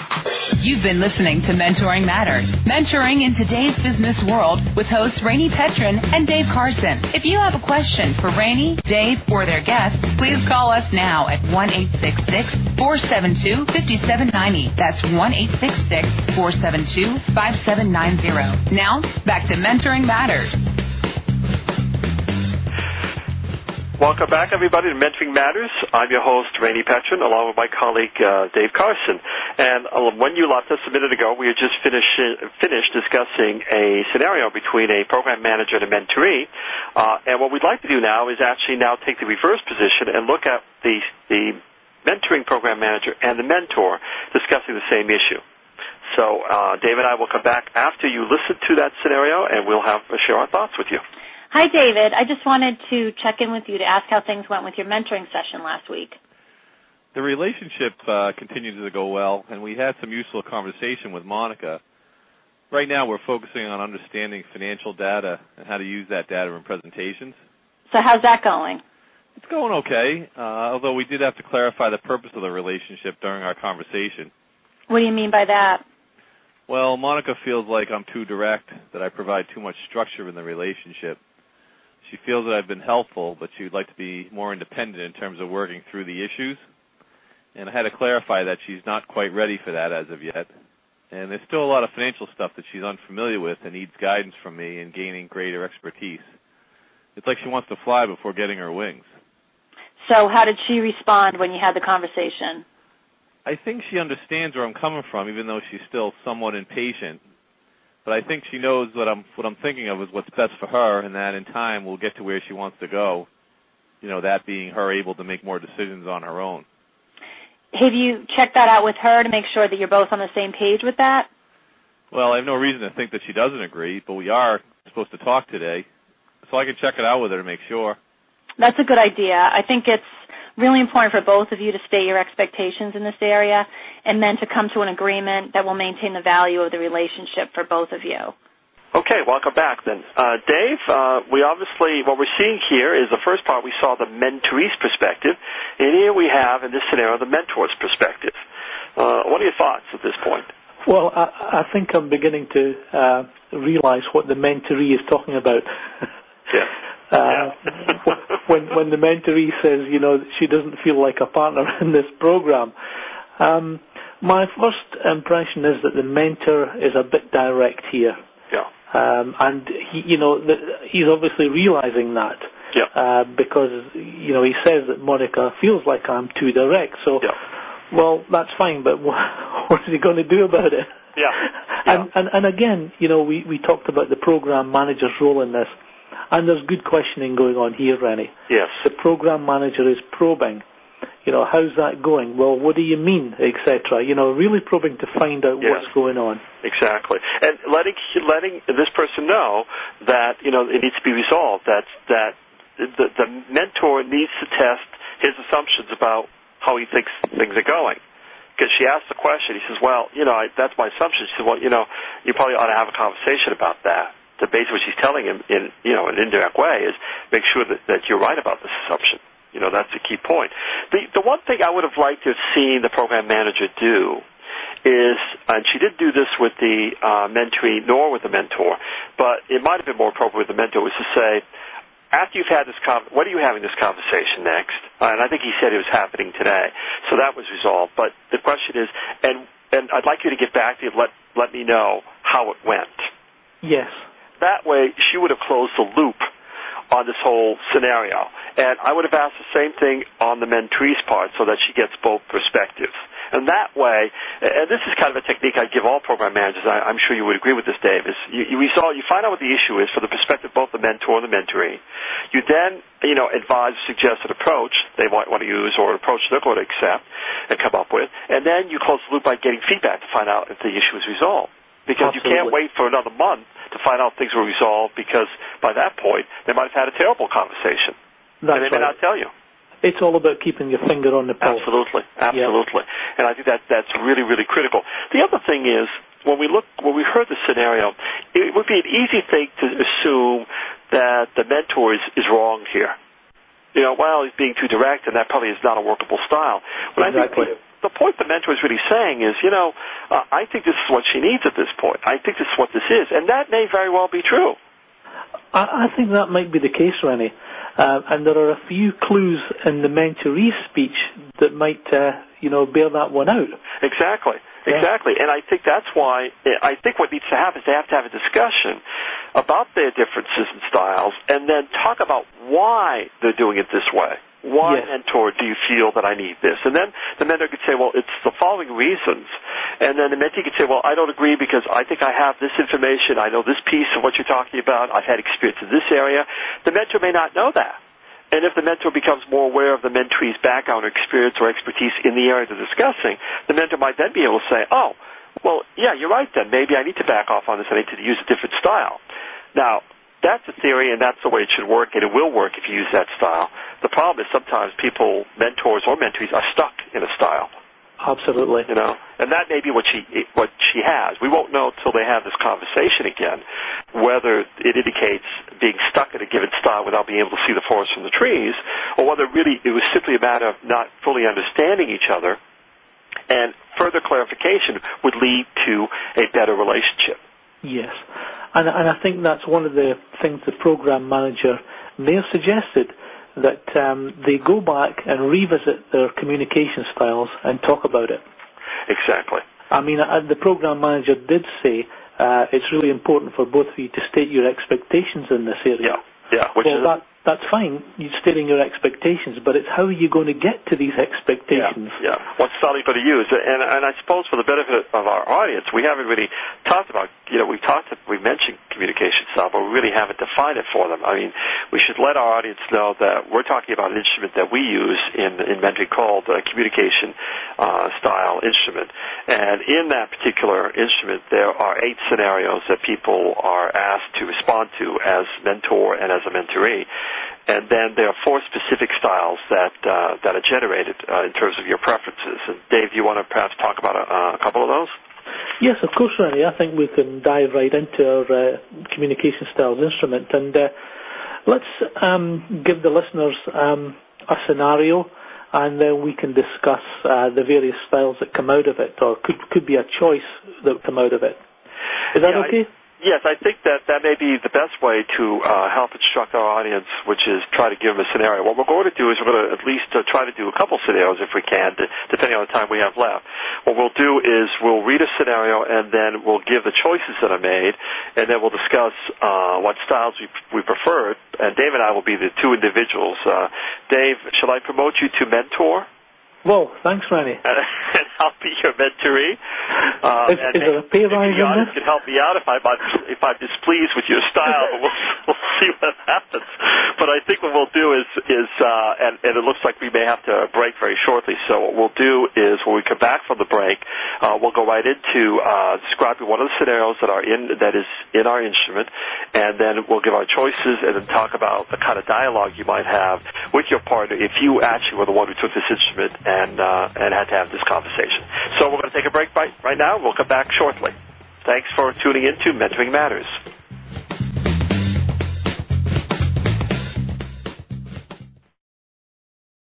You've been listening to Mentoring Matters, mentoring in today's business world with hosts Rainey Petrin and Dave Carson. If you have a question for Rainey, Dave, or their guests, please call us now at 1-866-472-5790. That's 1-866-472-5790. Now, back to Mentoring Matters. Welcome back, everybody, to Mentoring Matters. I'm your host, Rainey Petrin, along with my colleague, Dave Carson. And when you left us a minute ago, we had just finished discussing a scenario between a program manager and a mentoree. And what we'd like to do now is actually now take the reverse position and look at the mentoring program manager and the mentor discussing the same issue. So Dave and I will come back after you listen to that scenario, and we'll share our thoughts with you. Hi, David. I just wanted to check in with you to ask how things went with your mentoring session last week. The relationship continues to go well, and we had some useful conversation with Monica. Right now we're focusing on understanding financial data and how to use that data in presentations. So how's that going? It's going okay, although we did have to clarify the purpose of the relationship during our conversation. What do you mean by that? Well, Monica feels like I'm too direct, that I provide too much structure in the relationship. She feels that I've been helpful, but she would like to be more independent in terms of working through the issues. And I had to clarify that she's not quite ready for that as of yet. And there's still a lot of financial stuff that she's unfamiliar with and needs guidance from me in gaining greater expertise. It's like she wants to fly before getting her wings. So how did she respond when you had the conversation? I think she understands where I'm coming from, even though she's still somewhat impatient. But I think she knows what I'm thinking of is what's best for her, and that in time we'll get to where she wants to go, that being her able to make more decisions on her own. Have you checked that out with her to make sure that you're both on the same page with that? Well, I have no reason to think that she doesn't agree, but we are supposed to talk today, so I can check it out with her to make sure. That's a good idea. I think it's really important for both of you to state your expectations in this area and then to come to an agreement that will maintain the value of the relationship for both of you. Okay, welcome back then. Dave, we obviously, what we're seeing here is the first part we saw the mentoree's perspective, and here we have, in this scenario, the mentor's perspective. What are your thoughts at this point? Well, I think I'm beginning to realize what the mentoree is talking about. Yeah. when the mentoree says, she doesn't feel like a partner in this program, my first impression is that the mentor is a bit direct here. Yeah. And he's obviously realizing that. Yeah. Because he says that Monica feels like I'm too direct. So, yeah. Well, that's fine, but what is he going to do about it? Yeah. And again, we talked about the program manager's role in this. And there's good questioning going on here, Rennie. Yes. The program manager is probing. How's that going? Well, what do you mean, etc.? Really probing to find out what's going on. Exactly. And letting this person know that, it needs to be resolved, that the mentor needs to test his assumptions about how he thinks things are going. Because she asked the question, he says, well, that's my assumption. She said, well, you probably ought to have a conversation about that. So basically what she's telling him in, an indirect way is make sure that you're right about this assumption. That's a key point. The one thing I would have liked to have seen the program manager do is, and she didn't do this with the mentoree nor with the mentor, but it might have been more appropriate with the mentor, was to say, after you've had this when are you having this conversation next? And I think he said it was happening today. So that was resolved. But the question is, and I'd like you to get back to you, let me know how it went. Yes. That way, she would have closed the loop on this whole scenario. And I would have asked the same thing on the mentoree's part so that she gets both perspectives. And that way, and this is kind of a technique I give all program managers, I'm sure you would agree with this, Dave, is you find out what the issue is for the perspective of both the mentor and the mentoree. You then, advise, suggest an approach they might want to use or an approach they're going to accept and come up with. And then you close the loop by getting feedback to find out if the issue is resolved. Because Absolutely. You can't wait for another month to find out things were resolved, because by that point they might have had a terrible conversation. That's and they may not tell you. It's all about keeping your finger on the pulse. Absolutely. Yeah. And I think that's really, really critical. The other thing is, when we heard the scenario, it would be an easy thing to assume that the mentor is wrong here. Well, he's being too direct, and that probably is not a workable style. But exactly. the point the mentor is really saying is, I think this is what she needs at this point. I think this is what this is. And that may very well be true. I think that might be the case, Rennie. And there are a few clues in the mentoree's speech that might, bear that one out. Exactly. And I think that's why, I think what needs to happen is they have to have a discussion about their differences in styles and then talk about why they're doing it this way. Why, mentor, do you feel that I need this? And then the mentor could say, well, it's the following reasons. And then the mentee could say, well, I don't agree because I think I have this information. I know this piece of what you're talking about. I've had experience in this area. The mentor may not know that. And if the mentor becomes more aware of the mentee's background or experience or expertise in the area they're discussing, the mentor might then be able to say, oh, well, yeah, you're right then. Maybe I need to back off on this. I need to use a different style. Now, that's a theory, and that's the way it should work, and it will work if you use that style. The problem is sometimes people, mentors or mentees, are stuck in a style. Absolutely. And that may be what she has. We won't know until they have this conversation again whether it indicates being stuck in a given style without being able to see the forest from the trees, or whether really it was simply a matter of not fully understanding each other, and further clarification would lead to a better relationship. Yes. And I think that's one of the things the program manager may have suggested, that they go back and revisit their communication styles and talk about it. Exactly. I mean, the program manager did say it's really important for both of you to state your expectations in this area. Yeah. That's fine, you're stating your expectations, but it's how are you going to get to these expectations? Yeah. What style are you going to use? And I suppose for the benefit of our audience, we haven't really talked about, we mentioned communication style, but we really haven't defined it for them. I mean, we should let our audience know that we're talking about an instrument that we use in mentoring called a communication style instrument. And in that particular instrument, there are 8 scenarios that people are asked to respond to as mentor and as a mentoree. And then there are 4 specific styles that are generated in terms of your preferences. And Dave, do you want to perhaps talk about a couple of those? Yes, of course, Rennie. I think we can dive right into our communication styles instrument. And let's give the listeners a scenario, and then we can discuss the various styles that come out of it, or could be a choice that would come out of it. Is that okay? Yes, I think that may be the best way to help instruct our audience, which is try to give them a scenario. What we're going to do is we're going to at least try to do a couple scenarios if we can, depending on the time we have left. What we'll do is we'll read a scenario, and then we'll give the choices that are made, and then we'll discuss what styles we prefer, and Dave and I will be the 2 individuals. Dave, shall I promote you to mentor? Well, thanks, Rennie. And I'll be your mentoree. Is there a pay rise in the audience can help me out if I'm displeased with your style, but we'll see what happens. But I think what we'll do is and it looks like we may have to break very shortly, so what we'll do is when we come back from the break, we'll go right into describing one of the scenarios that is in our instrument, and then we'll give our choices and then talk about the kind of dialogue you might have with your partner if you actually were the one who took this instrument and had to have this conversation. So we're going to take a break right now. We'll come back shortly. Thanks for tuning in to Mentoring Matters.